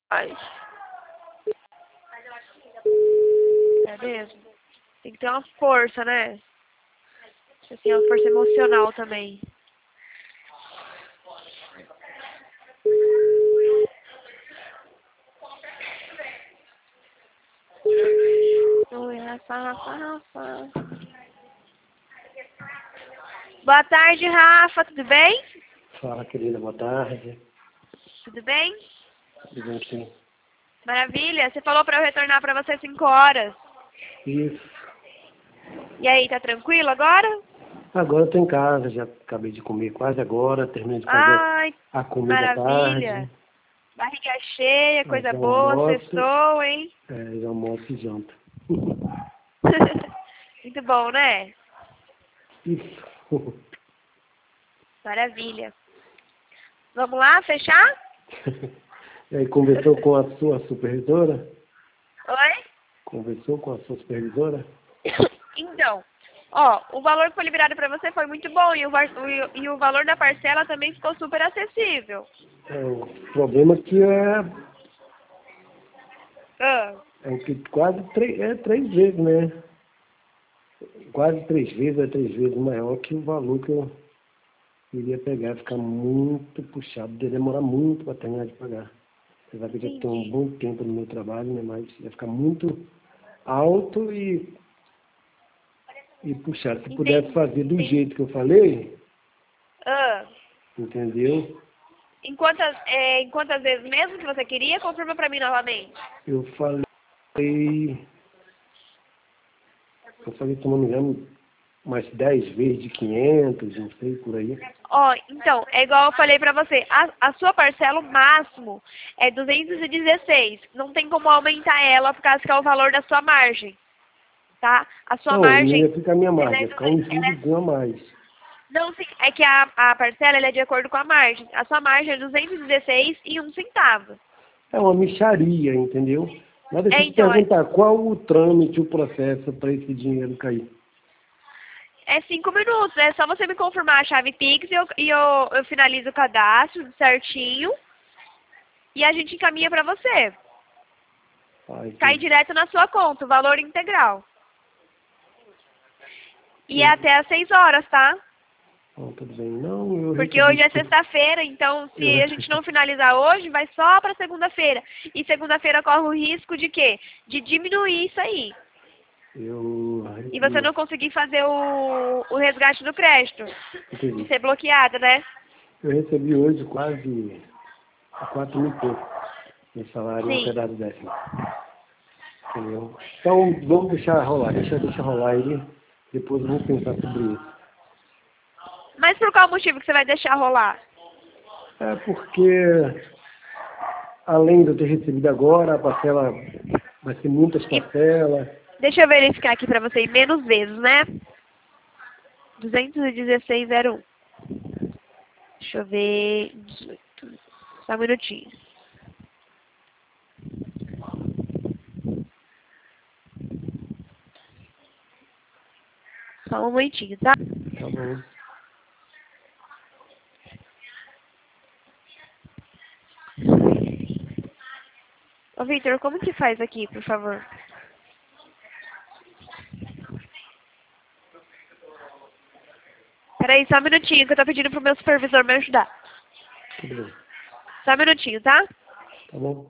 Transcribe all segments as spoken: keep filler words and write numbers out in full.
Ai, é mesmo? Tem que ter uma força, né? Assim, uma força emocional também. Oi, Rafa, Rafa, Rafa. Boa tarde, Rafa, tudo bem? Fala, querida, boa tarde. Tudo bem? Tudo bem, sim? Maravilha, você falou pra eu retornar pra você cinco horas. Isso. E aí, tá tranquilo agora? Agora eu tô em casa, já acabei de comer quase agora, terminei de fazer Ai, a comida à maravilha. tarde. Barriga cheia, Aí coisa já boa, almoço, sextou, hein? é, já almoço e janta. Muito bom, né? Isso. Maravilha. Vamos lá, fechar? E aí, conversou com a sua supervisora? Oi? Conversou com a sua supervisora? Então, ó, o valor que foi liberado pra você foi muito bom e o, var- o- e o valor da parcela também ficou super acessível. É, o problema é que é, Ah, é que quase três, é três vezes, né? Quase três vezes, é três vezes maior que o valor que eu iria pegar, ficar muito puxado, ia demorar muito para terminar de pagar. Você vai ver que eu tenho um entendi. bom tempo no meu trabalho, né? Mas ia ficar muito alto e, e puxado. Se pudesse Entendi. fazer do Entendi. jeito que eu falei, Ah, entendeu? em quantas, é, em quantas vezes mesmo que você queria? Confirma pra mim novamente. Eu falei, eu falei, se não me engano, umas dez vezes de quinhentos, não sei, por aí. Ó, então, é igual eu falei pra você, a, a sua parcela, o máximo, é duzentos e dezesseis. Não tem como aumentar ela por causa que é o valor da sua margem, tá? A sua Não, não margem, ia ficar a minha ela margem, é ia ficar um duzentos, ela é, jurozinho a mais. não, sim, é que a, a parcela ela é de acordo com a margem. A sua margem é duzentos e dezesseis e um centavo. É uma mixaria, entendeu? Mas deixa É, eu te então, é, perguntar, qual o trâmite, o processo para esse dinheiro cair? é cinco minutos, é só você me confirmar a chave Pix e eu, e eu, eu finalizo o cadastro certinho e a gente encaminha pra você. Ah, Cai entendi. direto na sua conta, o valor integral. E é Sim. até às seis horas, tá? Não, tudo bem. Não, eu Porque hoje recebi é tudo. sexta-feira, então Eu, se a gente não finalizar hoje, vai só para segunda-feira. E segunda-feira corre o risco de quê? De diminuir isso aí. eu, E você eu não conseguir fazer o, o resgate do crédito. De entendi. ser bloqueado, né? Eu recebi hoje quase quatro mil e pouco no salário, um Sim. pedaço décimo. Entendeu? Então, vamos deixar rolar. Deixa, deixa rolar aí. Depois eu vou pensar sobre isso. Mas por qual motivo que você vai deixar rolar? É porque, além de eu ter recebido agora, a parcela vai ser muitas E parcelas. deixa eu verificar aqui pra você, menos vezes, né? duzentos e dezesseis vírgula zero um. Deixa eu ver. dezoito. Só um minutinho. Só um momentinho, tá? Tá bom. Ô, Victor, como que faz aqui, por favor? Peraí, só um minutinho, que eu tô pedindo pro meu supervisor me ajudar. Tudo bem. Só um minutinho, tá? Tá bom.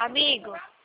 Amigo,